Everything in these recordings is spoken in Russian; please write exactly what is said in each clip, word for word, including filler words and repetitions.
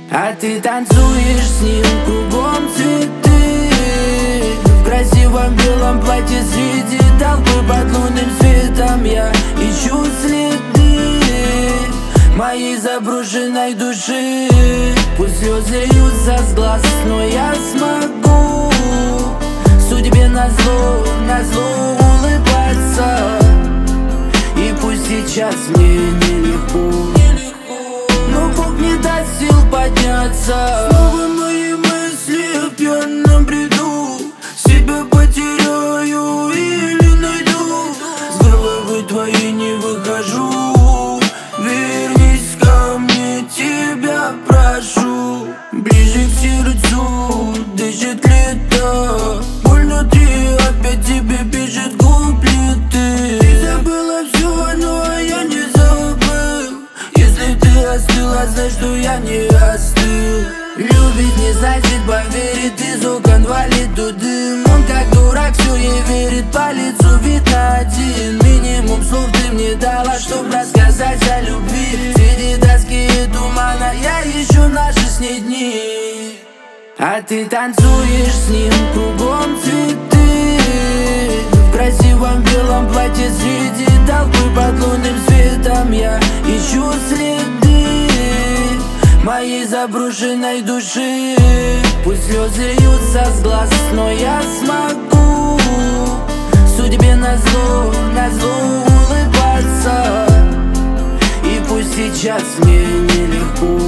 А ты танцуешь с ним, кругом цветы. В красивом белом платье среди толпы под лунным светом я ищу следы моей заброшенной души. Пусть слезы льются с глаз, но я смогу судьбе назло, назло улыбаться. И пусть сейчас мне нелегко, но Бог не даст сил подняться. Снова мои мысли в пьяном бреду, себя потеряю или найду. С головы твоей не выхожу, вернись ко мне, тебя прошу. Ближе к сердцу дышит лето, боль внутри опять тебе бежит куплеты. Ты забыла все, но я не забыл. Если ты остыла, знай, что я не остыл. Любить не значит поверить, из окон валит тут дым. Он как дурак все ей верит, по лицу видно один. Минимум слов ты мне дала, чтоб рассказать о любви. Среди тоски и тумана я ищу наши с ней дни. А ты танцуешь с ним, кругом цветы. В красивом белом платье среди толпы под лунным светом я ищу следы моей заброшенной души. Пусть слезы льются с глаз, но я смогу судьбе назло, назло улыбаться. И пусть сейчас мне нелегко,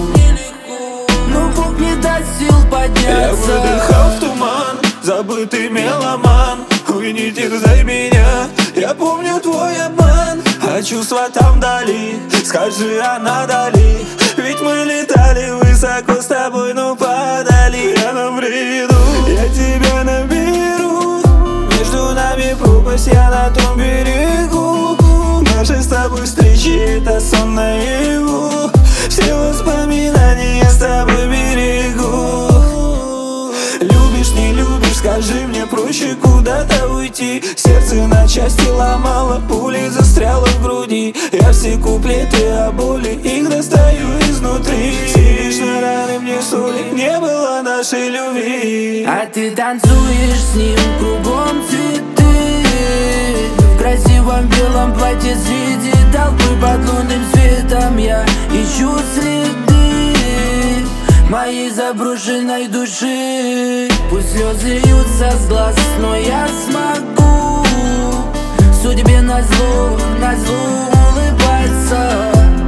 но Бог не даст сил подняться. Я выдыхал в туман, забытый меломан. Ой, не терзай меня, я помню твой обман. А чувства там вдали, скажи, а надали? Ведь мы летали высоко с тобой, но падали. Я навреду, я тебя наберу. Между нами пропасть, я на том берегу. Наши с тобой встречи, это сон наяву. Все воспоминания с тобой берегу. Любишь, не любишь, скажи мне, проще куда-то уйти. Сердце на части ломало, пули застряла в груди. Я все куплеты о боли, их достаю изнутри. Сидишь на раны мне соли, не было нашей любви. А ты танцуешь с ним, кругом цветы. В красивом белом платье среди толпы под лунным светом я ищу следы моей заброшенной души. Пусть слезы льются с глаз, но я смогу судьбе назло, назло улыбаться.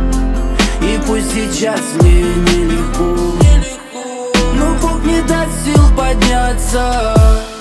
И пусть сейчас мне нелегко, но Бог не даст сил подняться.